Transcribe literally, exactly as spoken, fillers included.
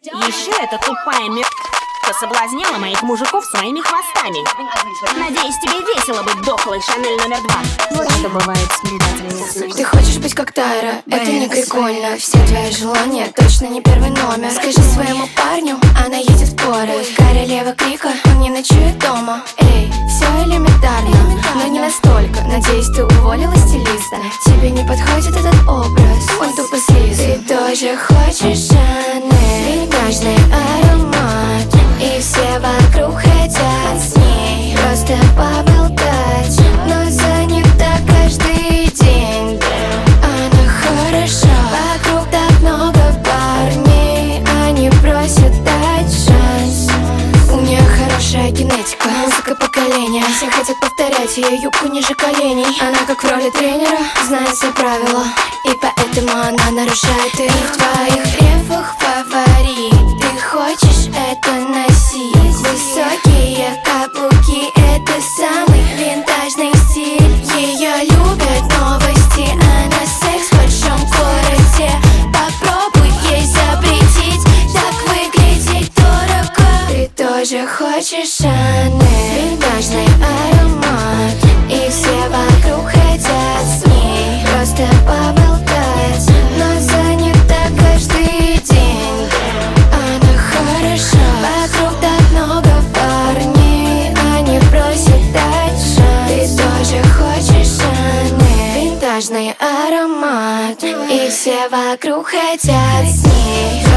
Еще эта тупая мё... соблазняла моих мужиков своими хвостами. Надеюсь, тебе весело быть дохлой Шанель номер два. Вот что бывает с предателями. Ты хочешь быть как Тайра, это не прикольно. Все твои желания точно не первый номер. Скажи своему парню, она едет в горы. Королева крика, он не ночует дома. Эй, все элементарно, но не настолько. Надеюсь, ты уволила стилиста. Тебе не подходит этот образ, он тупо слизан. Ты тоже хочешь Шанель, нежный аромат, и все вокруг хотят с ней просто поболтать, но занята каждый день. Она хороша, вокруг так много парней, они просят дать шанс. У нее хорошая генетика, музыка поколения. Все хотят повторять ее юбку ниже коленей. Она как в роли тренера, знает все правила, и поэтому она нарушает их. В твоих рефах фаворит, ты хочешь это носить. Высокие каблуки, это самый винтажный стиль. Ее любят новости, она секс в большом городе. Попробуй ей запретить, так выглядеть дорого. Ты тоже хочешь Шанель, винтажный аромат, и все вокруг хотят с ней просто поболтать, но занята каждый день. Она хороша, вокруг так много парней, они просят дать шанс. Ты тоже хочешь Шанель, винтажный аромат, и все вокруг хотят с ней